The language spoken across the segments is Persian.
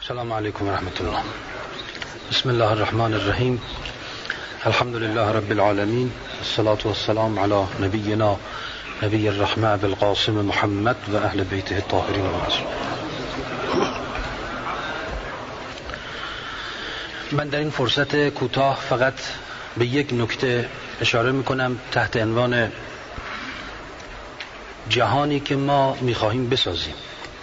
السلام علیکم و رحمت الله. بسم الله الرحمن الرحیم. الحمد لله رب العالمین. الصلاة والسلام علی نبینا نبی الرحمة بالقاسم محمد و اهل بیته الطاهرین و معصومین. من در این فرصت کوتاه فقط به یک نکته اشاره میکنم تحت عنوان جهانی که ما میخواهیم بسازیم.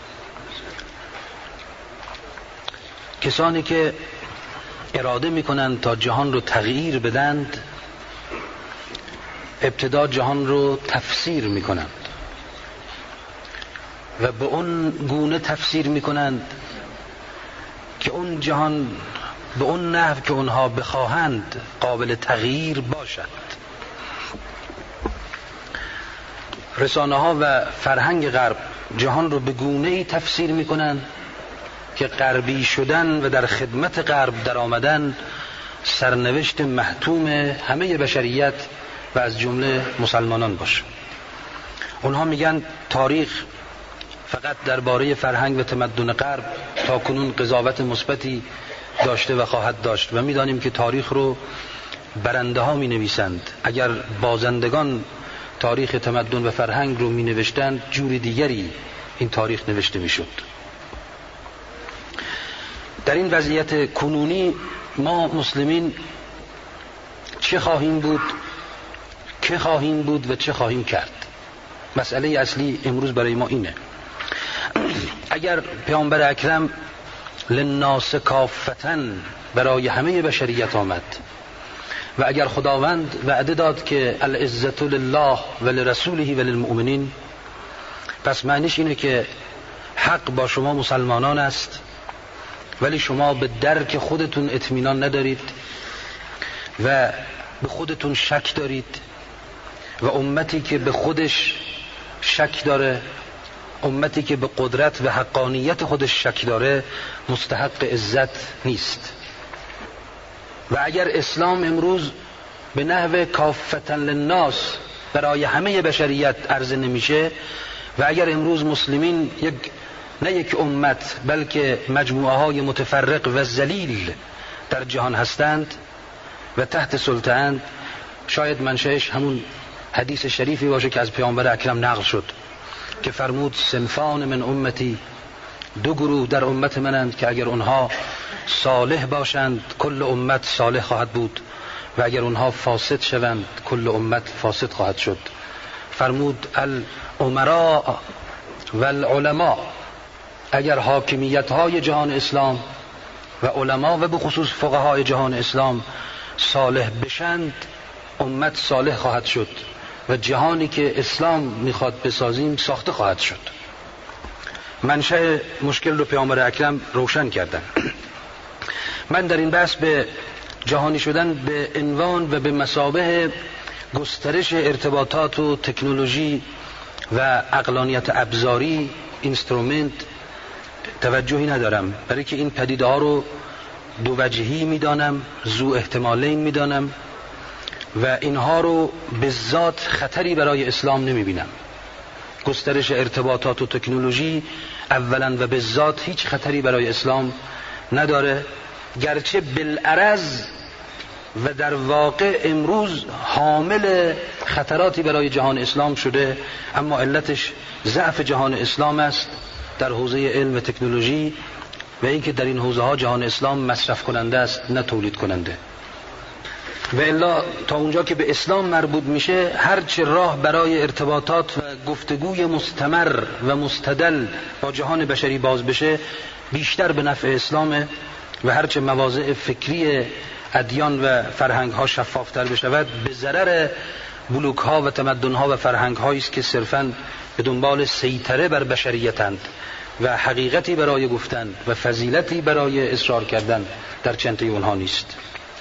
کسانی که اراده میکنند تا جهان رو تغییر بدند، ابتدا جهان رو تفسیر میکنند و به اون گونه تفسیر میکنند که اون جهان به اون نحو که اونها بخواهند قابل تغییر باشد. رسانه ها و فرهنگ غرب جهان رو به گونه ای تفسیر میکنند که غربی شدن و در خدمت غرب در آمدن سرنوشت محتوم همه بشریت و از جمله مسلمانان باشه. اونها میگن تاریخ فقط درباره فرهنگ و تمدن غرب تا کنون قضاوت مثبتی داشته و خواهد داشت و میدانیم که تاریخ رو برنده ها می نویسند. اگر بازندگان تاریخ تمدن و فرهنگ رو می نوشتند جور دیگری این تاریخ نوشته می شد. در این وضعیت کنونی ما مسلمین چه خواهیم بود، که خواهیم بود و چه خواهیم کرد؟ مسئله اصلی امروز برای ما اینه. اگر پیامبر اکرم للناس کافتن برای همه بشریت آمد و اگر خداوند وعده داد که العزة لله و لرسوله و للمؤمنین، پس معنیش اینه که حق با شما مسلمانان است ولی شما به درک خودتون اطمینان ندارید و به خودتون شک دارید و امتی که به خودش شک داره، امتی که به قدرت و حقانیت خودش شک داره، مستحق عزت نیست. و اگر اسلام امروز به نحو کافة للناس برای همه بشریت عرضه نمیشه و اگر امروز مسلمین نه یک امت بلکه مجموعه های متفرق و ذلیل در جهان هستند و تحت سلطه‌اند، شاید منشأش همون حدیث شریفی باشه که از پیامبر اکرم نقل شد که فرمود صنفان من امتی، دو گروه در امت منند که اگر اونها صالح باشند کل امت صالح خواهد بود و اگر اونها فاسد شوند کل امت فاسد خواهد شد. فرمود الامراء و العلماء، اگر حاکمیت های جهان اسلام و علما و به خصوص فقهای جهان اسلام صالح بشند امت صالح خواهد شد و جهانی که اسلام میخواد بسازیم ساخته خواهد شد. منشأ مشکل رو پیامبر اکرم روشن کردن. من در این بحث به جهانی شدن به عنوان و به مثابه گسترش ارتباطات و تکنولوژی و عقلانیت ابزاری اینسترومنت توجهی ندارم، برای که این پدیده ها رو دو وجهی میدانم، ذو احتمالین میدانم و اینها رو به ذات خطری برای اسلام نمیبینم. گسترش ارتباطات و تکنولوژی اولا و به ذات هیچ خطری برای اسلام نداره، گرچه بالعرض و در واقع امروز حامل خطراتی برای جهان اسلام شده، اما علتش ضعف جهان اسلام است در حوزه علم و تکنولوژی و اینکه در این حوزه ها جهان اسلام مصرف کننده است نه تولید کننده. و الا تا اونجا که به اسلام مربوط میشه، هر چه راه برای ارتباطات و گفتگوی مستمر و مستدل با جهان بشری باز بشه بیشتر به نفع اسلامه و هر چه مواضع فکری ادیان و فرهنگ ها شفافتر بشود به ضرر بلوک ها و تمدن ها و فرهنگ هایی است که صرفاً به دنبال سیطره بر بشریتند و حقیقتی برای گفتن و فضیلتی برای اصرار کردن در چنته اونها نیست.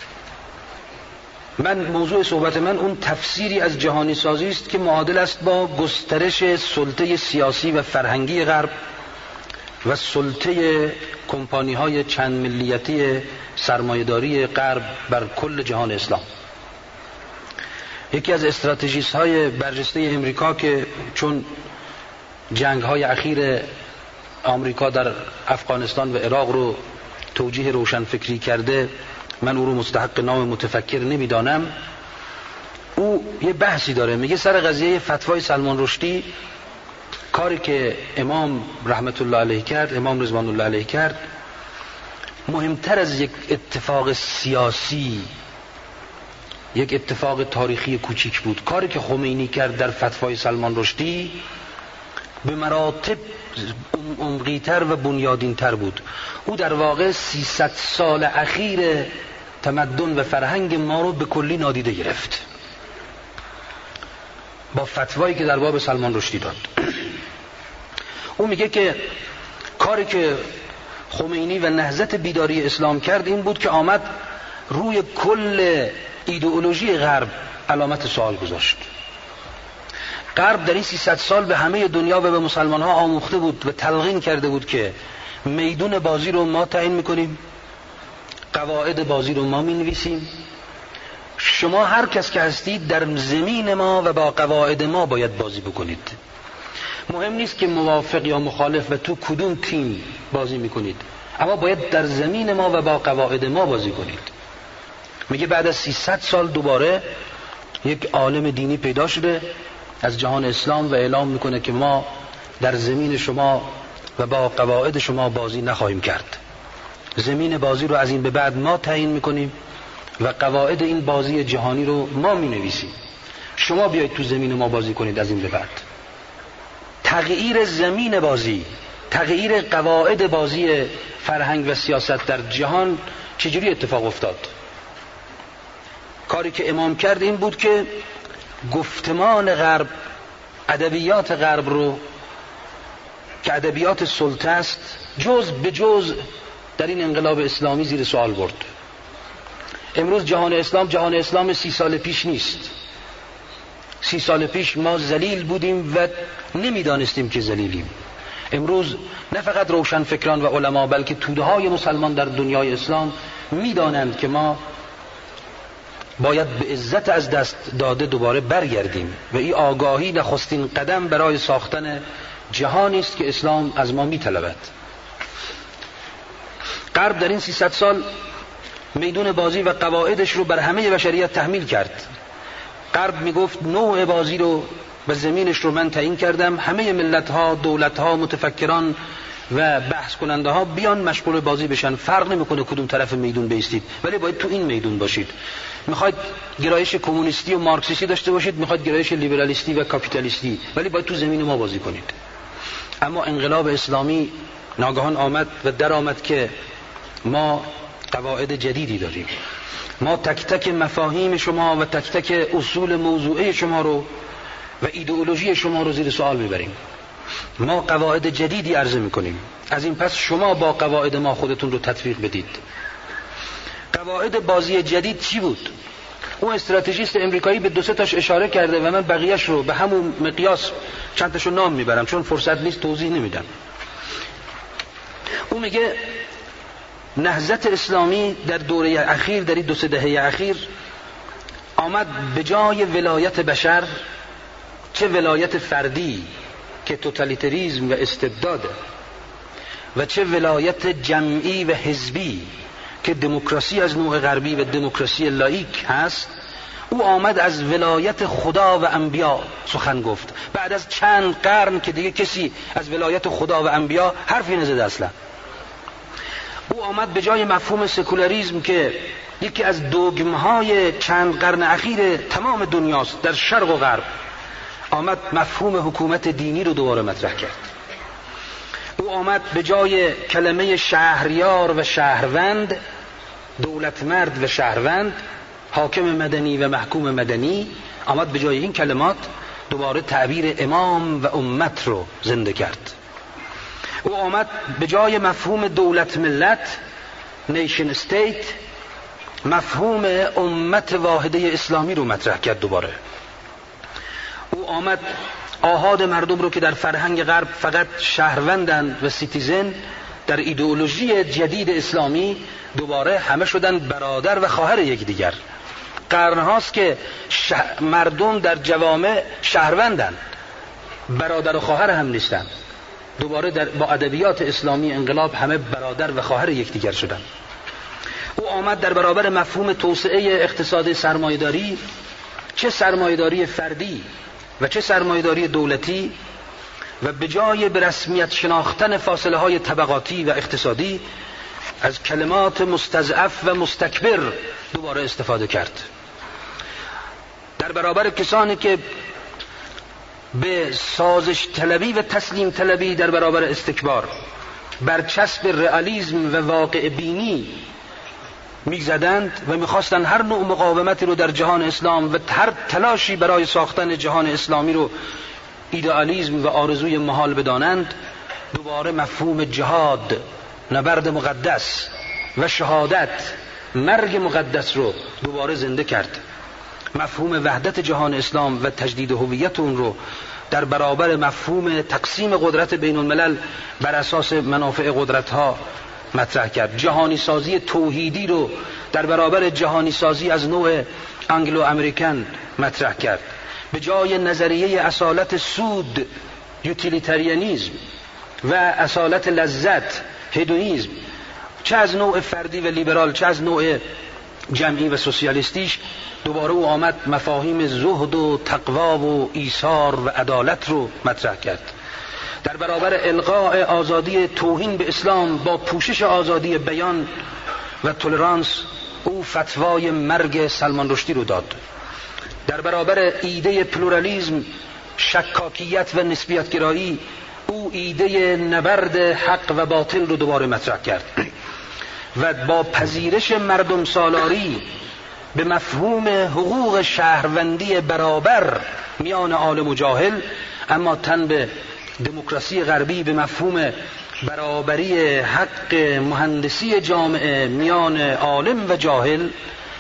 موضوع صحبت من اون تفسیری از جهانی سازی است که معادل است با گسترش سلطه سیاسی و فرهنگی غرب و سلطه کمپانی های چند ملیتی سرمایه‌داری غرب بر کل جهان اسلام. یکی از استراتژیست های برجسته امریکا که چون جنگ های اخیر آمریکا در افغانستان و عراق رو توجیه روشنفکری کرده، من او رو مستحق نام متفکر نمیدانم. او یه بحثی داره، میگه سر قضیه فتوای سلمان رشدی، کاری که امام رحمت الله علیه کرد، امام رضوان الله علیه کرد، مهمتر از یک اتفاق سیاسی، یک اتفاق تاریخی کوچیک بود. کاری که خمینی کرد در فتوای سلمان رشدی به مراتب عمقی‌تر و بنیادین‌تر بود. او در واقع 300 سال اخیر تمدن و فرهنگ ما رو به کلی نادیده گرفت با فتوایی که در باب سلمان رشدی داد. او میگه که کاری که خمینی و نهضت بیداری اسلام کرد این بود که آمد روی کل ایدئولوژی غرب علامت سوال گذاشت. غرب در این 300 سال به همه دنیا و به مسلمان ها آموخته بود و تلقین کرده بود که میدون بازی رو ما تعیین میکنیم، قواعد بازی رو ما مینویسیم، شما هر کس که هستید در زمین ما و با قواعد ما باید بازی بکنید. مهم نیست که موافق یا مخالف و تو کدوم تیم بازی میکنید، اما باید در زمین ما و با قواعد ما بازی کنید. میگه بعد از 300 سال دوباره یک عالم دینی پیدا شده از جهان اسلام و اعلام میکنه که ما در زمین شما و با قواعد شما بازی نخواهیم کرد. زمین بازی رو از این به بعد ما تعیین میکنیم و قواعد این بازی جهانی رو ما مینویسیم. شما بیایید تو زمین ما بازی کنید از این به بعد. تغییر زمین بازی، تغییر قواعد بازی فرهنگ و سیاست در جهان چجوری اتفاق افتاد؟ کاری که امام کرد این بود که گفتمان غرب، ادبیات غرب رو که ادبیات سلطه است جز به جز در این انقلاب اسلامی زیر سوال برد. امروز جهان اسلام 30 سال پیش نیست. 30 سال پیش ما ذلیل بودیم و نمیدانستیم که ذلیلیم. امروز نه فقط روشنفکران و علما بلکه توده‌های مسلمان در دنیای اسلام میدانند که ما باید به عزت از دست داده دوباره برگردیم و این آگاهی نخستین قدم برای ساختن جهانی است که اسلام از ما میطلبد. غرب در این 300 سال میدون بازی و قواعدش رو بر همه بشریت تحمیل کرد. غرب میگفت نوع بازی رو و زمینش رو من تعیین کردم، همه ملت‌ها، دولت‌ها، متفکران و بحث کننده ها بیان مشغول بازی بشن، فرق نمیکنه کدوم طرف میدون بیستید، ولی باید تو این میدون باشید. میخواید گرایش کمونیستی و مارکسیستی داشته باشید، میخواید گرایش لیبرالیستی و کاپیتالیستی، ولی باید تو زمین ما بازی کنید. اما انقلاب اسلامی ناگهان آمد و در آمد که ما قواعد جدیدی داریم. ما تک تک مفاهیم شما و تک تک اصول موضوعی شما رو و ایدئولوژی شما رو زیر سوال میبریم. ما قواعد جدیدی عرضه میکنیم، از این پس شما با قواعد ما خودتون رو تطبیق بدید. قواعد بازی جدید چی بود؟ اون استراتژیست امریکایی به 2-3 تاش اشاره کرده و من بقیهش رو به همون مقیاس چند تاشو نام میبرم چون فرصت نیست توضیح نمیدم. اون میگه نهضت اسلامی در دوره اخیر، در این 2-3 دهه اخیر آمد به جای ولایت بشر، چه ولایت فردی که توتالیتریزم و استبداده و چه ولایت جمعی و حزبی که دموکراسی از نوع غربی و دموکراسی لاییک هست، او آمد از ولایت خدا و انبیا سخن گفت. بعد از چند قرن که دیگه کسی از ولایت خدا و انبیا حرفی نزده اصلا. او آمد به جای مفهوم سکولاریسم که یکی از دوگمهای چند قرن اخیر تمام دنیاست در شرق و غرب، آمد مفهوم حکومت دینی رو دوباره مطرح کرد. او آمد به جای کلمه شهریار و شهروند، دولت مرد و شهروند، حاکم مدنی و محکوم مدنی، آمد به جای این کلمات دوباره تعبیر امام و امت رو زنده کرد. او آمد به جای مفهوم دولت ملت، نیشن استیت، مفهوم امت واحده اسلامی رو مطرح کرد دوباره. او آمد آحاد مردم رو که در فرهنگ غرب فقط شهروندن و سیتیزن، در ایدئولوژی جدید اسلامی دوباره همه شدن برادر و خواهر یکدیگر. قرنهاست که مردم در جوامع شهروندن، برادر و خواهر هم نیستن. دوباره با ادبیات اسلامی انقلاب همه برادر و خواهر یکدیگر شدند. او آمد در برابر مفهوم توسعه اقتصاد سرمایه‌داری، چه سرمایه‌داری فردی و چه سرمایه‌داری دولتی، و به جای به رسمیت شناختن فاصله‌های طبقاتی و اقتصادی از کلمات مستضعف و مستکبر دوباره استفاده کرد. در برابر کسانی که به سازش طلبی و تسلیم طلبی در برابر استکبار، برچسب رئالیسم و واقع بینی می‌زدند و می‌خواستند هر نوع مقاومتی رو در جهان اسلام و هر تلاشی برای ساختن جهان اسلامی رو ایدئالیسم و آرزوی محال بدانند، دوباره مفهوم جهاد، نبرد مقدس و شهادت، مرگ مقدس رو دوباره زنده کرد. مفهوم وحدت جهان اسلام و تجدید هویت اون رو در برابر مفهوم تقسیم قدرت بین الملل بر اساس منافع قدرت ها مطرح کرد. جهانی سازی توحیدی رو در برابر جهانی سازی از نوع انگلو امریکن مطرح کرد. به جای نظریه اصالت سود، یوتیلیتاریانیزم، و اصالت لذت، هدونیزم، چه از نوع فردی و لیبرال چه از نوع جمعی و سوسیالیستیش، دوباره او آمد مفاهیم زهد و تقوا و ایثار و عدالت رو مطرح کرد. در برابر الغاء آزادی توهین به اسلام با پوشش آزادی بیان و تولرانس، او فتوای مرگ سلمان رشدی رو داد. در برابر ایده پلورالیسم، شکاکیت و نسبیت گرایی، او ایده نبرد حق و باطل رو دوباره مطرح کرد و با پذیرش مردم سالاری به مفهوم حقوق شهروندی برابر میان عالم و جاهل، اما تن به دموکراسی غربی به مفهوم برابری حق مهندسی جامعه میان عالم و جاهل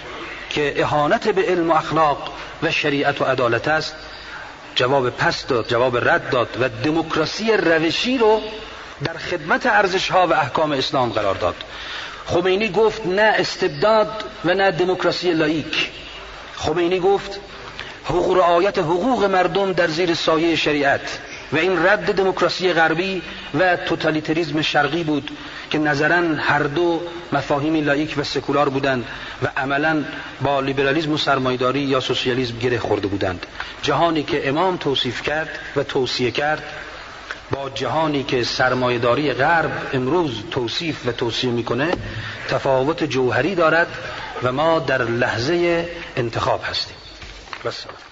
که اهانت به علم و اخلاق و شریعت و عدالت است، جواب پس داد، جواب رد داد و دموکراسی روشی رو در خدمت ارزش‌ها و احکام اسلام قرار داد. خمینی گفت نه استبداد و نه دموکراسی لاییک. خمینی گفت رعایت حقوق مردم در زیر سایه شریعت، و این رد دموکراسی غربی و توتالیتریسم شرقی بود که نظراً هر دو مفاهیمی لاییک و سکولار بودند و عملاً با لیبرالیسم و سرمایه‌داری یا سوسیالیسم گره خورده بودند. جهانی که امام توصیف کرد و توصیه کرد با جهانی که سرمایه‌داری غرب امروز توصیف و توصیه میکنه تفاوت جوهری دارد و ما در لحظه انتخاب هستیم. بس.